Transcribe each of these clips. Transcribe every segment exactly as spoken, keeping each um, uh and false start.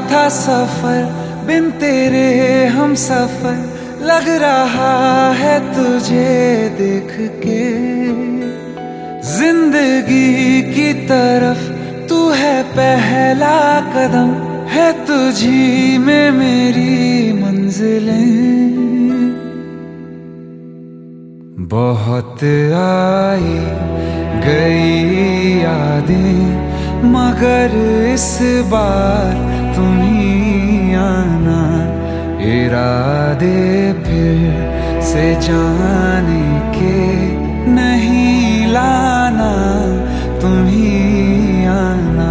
था सफर बिन तेरे हम सफर, लग रहा है तुझे देख के। जिंदगी की तरफ तू है पहला कदम, है तुझी में मेरी मंजिलें। बहुत आई गई यादें, मगर इस बार तुम ही आना। इरादे फिर से जाने के नहीं लाना, तुम ही आना।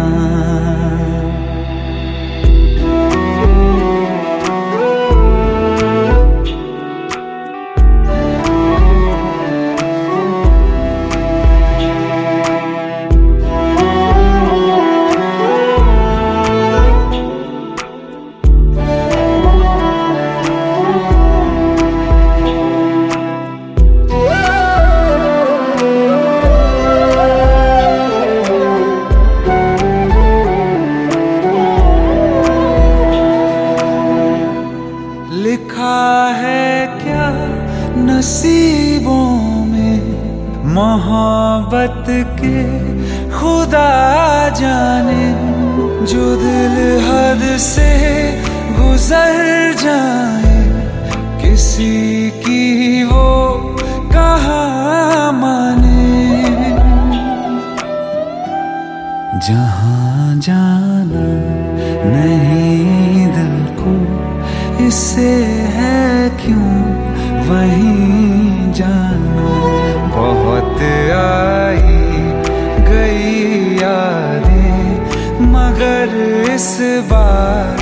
लिखा है क्या नसीबों में मोहब्बत के खुदा जाने, जो दिल हद से गुजर जाए किसी की वो कहाँ माने। जहाँ जाना नहीं दिल को, इससे है क्यों वहीं जाना। बहुत आई गई यादें, मगर इस बार